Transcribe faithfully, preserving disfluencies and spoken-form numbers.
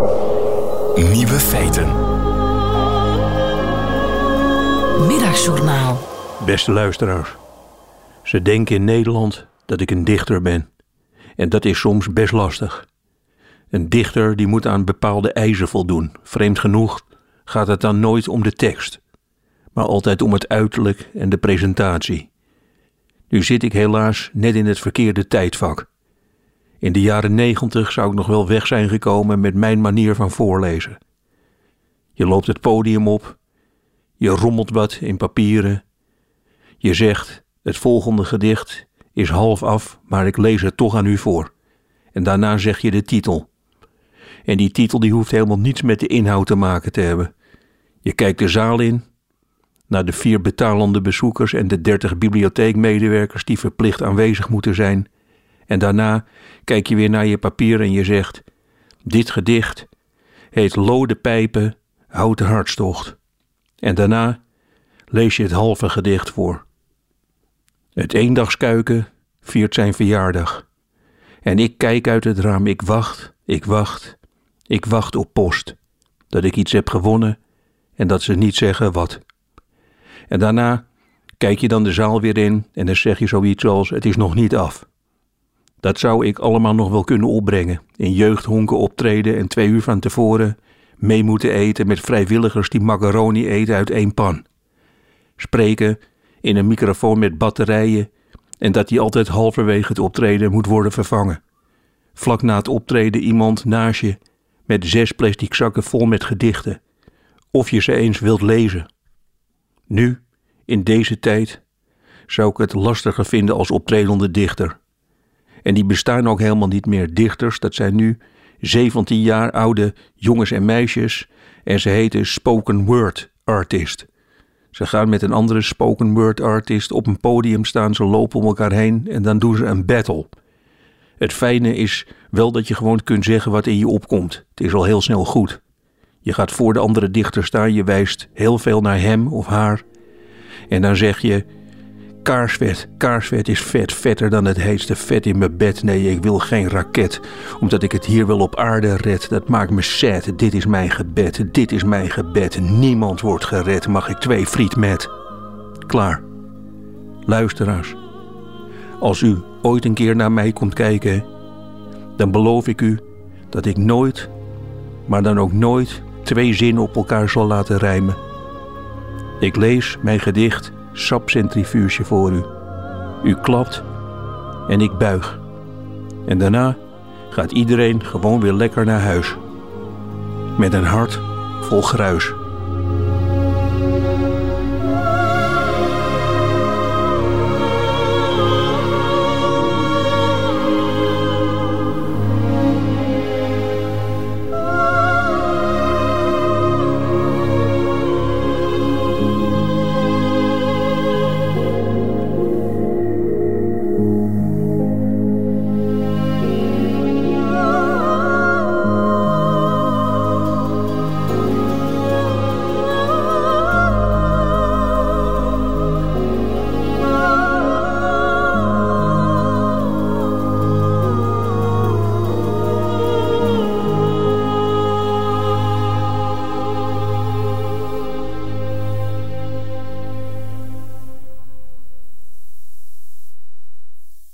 Nieuwe feiten. Middagjournaal. Beste luisteraars. Ze denken in Nederland dat ik een dichter ben. En dat is soms best lastig. Een dichter die moet aan bepaalde eisen voldoen. Vreemd genoeg gaat het dan nooit om de tekst. Maar altijd om het uiterlijk en de presentatie. Nu zit ik helaas net in het verkeerde tijdvak. In de jaren negentig zou ik nog wel weg zijn gekomen met mijn manier van voorlezen. Je loopt het podium op, je rommelt wat in papieren. Je zegt, het volgende gedicht is half af, maar ik lees het toch aan u voor. En daarna zeg je de titel. En die titel die hoeft helemaal niets met de inhoud te maken te hebben. Je kijkt de zaal in, naar de vier betalende bezoekers en de dertig bibliotheekmedewerkers die verplicht aanwezig moeten zijn. En daarna kijk je weer naar je papier en je zegt, dit gedicht heet Lode Pijpen, Houten Hartstocht. En daarna lees je het halve gedicht voor. Het eendagskuiken viert zijn verjaardag. En ik kijk uit het raam, ik wacht, ik wacht, ik wacht op post. Dat ik iets heb gewonnen en dat ze niet zeggen wat. En daarna kijk je dan de zaal weer in en dan zeg je zoiets als, het is nog niet af. Dat zou ik allemaal nog wel kunnen opbrengen. In jeugdhonken optreden en twee uur van tevoren mee moeten eten met vrijwilligers die macaroni eten uit één pan. Spreken in een microfoon met batterijen en dat die altijd halverwege het optreden moet worden vervangen. Vlak na het optreden iemand naast je met zes plastic zakken vol met gedichten. Of je ze eens wilt lezen. Nu, in deze tijd, zou ik het lastiger vinden als optredende dichter. En die bestaan ook helemaal niet meer. Dichters, dat zijn nu zeventien jaar oude jongens en meisjes en ze heten spoken word artist. Ze gaan met een andere spoken word artist op een podium staan, ze lopen om elkaar heen en dan doen ze een battle. Het fijne is wel dat je gewoon kunt zeggen wat in je opkomt. Het is al heel snel goed. Je gaat voor de andere dichter staan, je wijst heel veel naar hem of haar en dan zeg je, kaarsvet, kaarsvet is vet, vetter dan het heetste vet in mijn bed. Nee, ik wil geen raket, omdat ik het hier wel op aarde red. Dat maakt me sad, dit is mijn gebed, dit is mijn gebed. Niemand wordt gered, mag ik twee friet met. Klaar. Luisteraars, als u ooit een keer naar mij komt kijken, dan beloof ik u dat ik nooit, maar dan ook nooit, twee zinnen op elkaar zal laten rijmen. Ik lees mijn gedicht sapcentrifuge voor u. U klapt en ik buig. En daarna gaat iedereen gewoon weer lekker naar huis. Met een hart vol gruis.